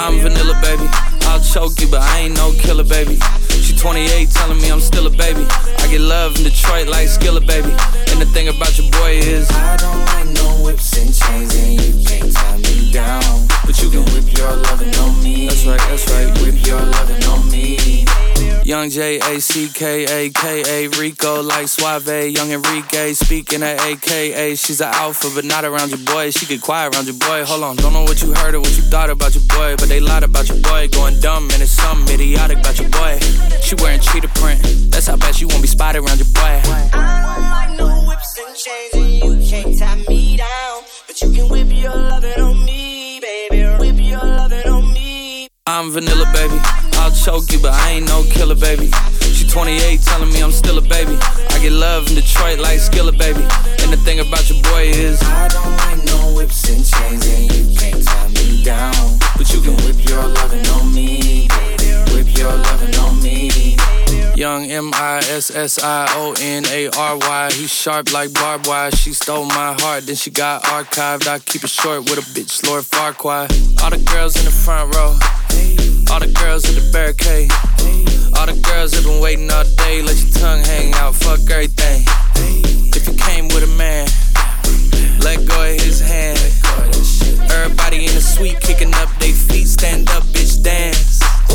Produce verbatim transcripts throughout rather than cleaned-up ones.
I'm vanilla, baby. I'll choke you, but I ain't no killer, baby. She twenty-eight, telling me I'm still a baby. I get love in Detroit like Skillet, baby. And the thing about your boy is I don't like no whips and chains, and you can't tie me down. But you can whip your lovin' on me. That's right, that's right. Whip your lovin' on me. Young J A C K A K A Rico like Suave. Young Enrique speaking at A K A. She's an alpha but not around your boy. She get quiet around your boy. Hold on, don't know what you heard or what you thought about your boy, but they lied about your boy. Going dumb and it's something idiotic about your boy. She wearing cheetah print. That's how bad she won't be spotted around your boy. I don't like no whips and chains, and you can't tie me down. But you can whip your lovin' on me, baby. Whip your lovin' on me. I'm vanilla, baby. I'll choke you, but I ain't no killer, baby. She twenty-eight, telling me I'm still a baby. I get love in Detroit like Skillet, baby. And the thing about your boy is I don't like no whips and chains, and you can't tie me down. But you can whip your lovin' on me, baby. Whip your lovin' on me. Young M I S S I O N A R Y. He sharp like barbed wire. She stole my heart, then she got archived. I keep it short with a bitch, Lord Farquaad. All the girls in the front row, all the girls at the barricade, all the girls have been waiting all day. Let your tongue hang out, fuck everything. If you came with a man, let go of his hand. Everybody in the suite kicking up they feet. Stand up, bitch, dance.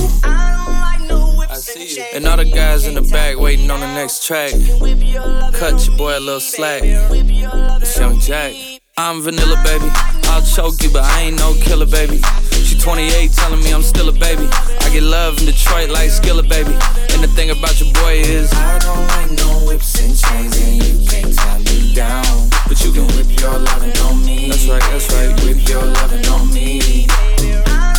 I see you. And all the guys in the back waiting on the next track. Cut your boy a little slack. It's Young Jack. I'm vanilla, baby. I'll choke you, but I ain't no killer, baby. She twenty-eight, telling me I'm still a baby. I get love in Detroit like Skillet, baby. And the thing about your boy is I don't like no whips and chains, and you can't tie me down. But you can whip your lovin' on me. That's right, that's right. Whip your lovin' on me.